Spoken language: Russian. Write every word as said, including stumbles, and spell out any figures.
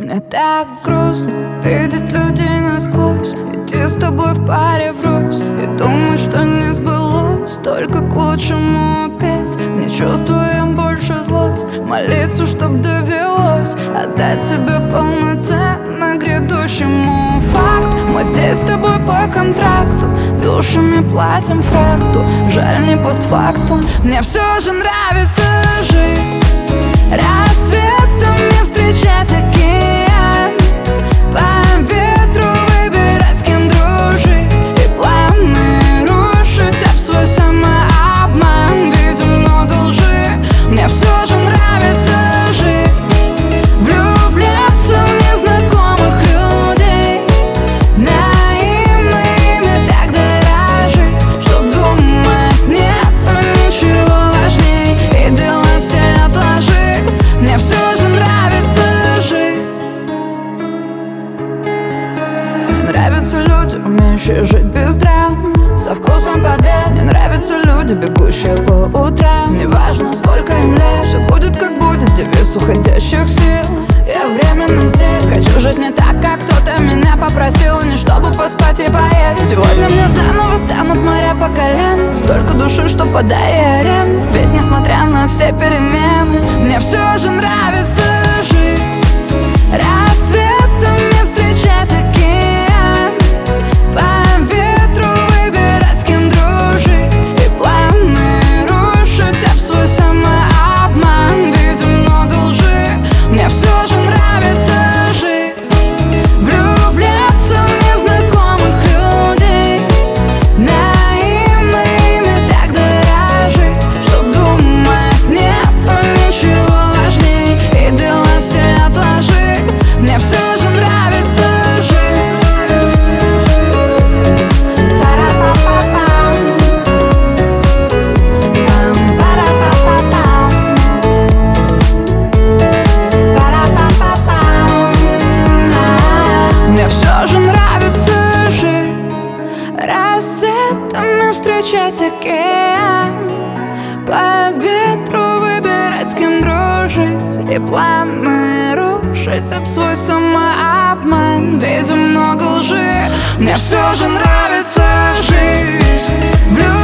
Мне так грустно видеть людей насквозь, идти с тобой в паре врозь и думать, что не сбылось, только к лучшему опять. Не чувствуем больше злость, молиться, чтоб довелось отдать себе полноценно грядущему факт. Мы здесь с тобой по контракту, душами платим фрахту. Жаль, не постфактум, мне все же нравится жить, рассветами встречать океан, по ветру выбирать, с кем дружить, и планы рушить об свой самообман. Видим много лжи, мне все же нравится жить, влюбляться в незнакомых людей, наивно ими так дорожить, чтоб думать нету ничего важней, и дела все отложить. Мне все же нравится жить. Мне нравятся люди, умеющие жить без драм, со вкусом побед. Мне нравятся люди, бегущие по утрам. Неважно, сколько им лет, все будет как будет, девиз уходящих сил. Я временно здесь, хочу жить не так, как кто-то меня попросил, не чтобы поспать и поесть. Сегодня мне заново станут моря по колен, столько души, что подай аренду. Ведь несмотря на все перемены, мне все же нравится жить, рассветами встречать океан, по ветру выбирать, с кем дружить, и планы рушить об свой самообман. Видим много лжи, мне все же нравится жить, влюбляться в незнакомых людей, наивно ими так дорожить, чтоб думать нету ничего важней, и дела все отложить. Мне все же нравится жить. Пара-па-па-пам, пам-пара-па-па-пам, пара-па-па-пам. Мне все же нравится жить, рассветами встречать океан, по ветру выбирать, с кем дружить, и планы рушить об свой самообман. Видим много лжи, мне все же нравится жить, влюбляться